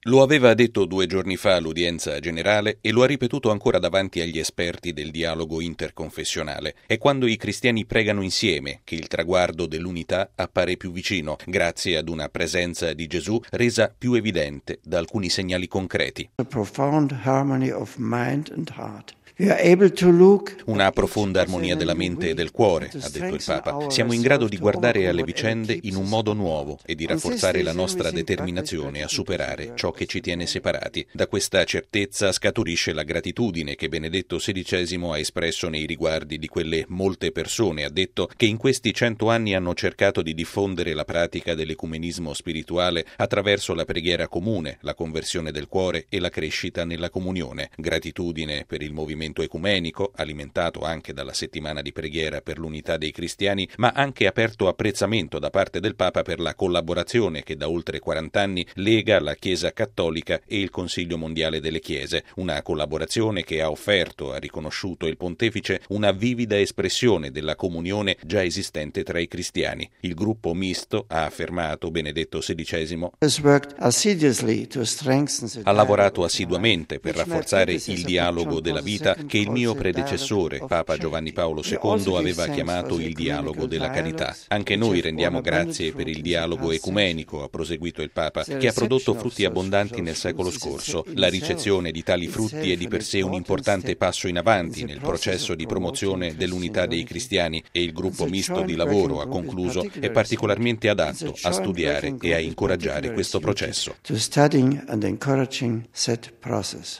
Lo aveva detto 2 giorni fa all'udienza generale e lo ha ripetuto ancora davanti agli esperti del dialogo interconfessionale. È quando i cristiani pregano insieme che il traguardo dell'unità appare più vicino, grazie ad una presenza di Gesù resa più evidente da alcuni segnali concreti. A profound harmony of mind and heart. Una profonda armonia della mente e del cuore, ha detto il Papa. Siamo in grado di guardare alle vicende in un modo nuovo e di rafforzare la nostra determinazione a superare ciò che ci tiene separati. Da questa certezza scaturisce la gratitudine che Benedetto XVI ha espresso nei riguardi di quelle molte persone, ha detto, che in questi 100 anni hanno cercato di diffondere la pratica dell'ecumenismo spirituale attraverso la preghiera comune, la conversione del cuore e la crescita nella comunione. Gratitudine per il movimento ecumenico, alimentato anche dalla settimana di preghiera per l'unità dei cristiani, ma anche aperto apprezzamento da parte del Papa per la collaborazione che da oltre 40 anni lega la Chiesa cattolica e il Consiglio mondiale delle Chiese, una collaborazione che ha offerto, ha riconosciuto il Pontefice, una vivida espressione della comunione già esistente tra i cristiani. Il gruppo misto, ha affermato Benedetto XVI, ha lavorato assiduamente per rafforzare il dialogo della vita che il mio predecessore, Papa Giovanni Paolo II, aveva chiamato il dialogo della carità. Anche noi rendiamo grazie per il dialogo ecumenico, ha proseguito il Papa, che ha prodotto frutti abbondanti nel secolo scorso. La ricezione di tali frutti è di per sé un importante passo in avanti nel processo di promozione dell'unità dei cristiani e il gruppo misto di lavoro, ha concluso, è particolarmente adatto a studiare e a incoraggiare questo processo.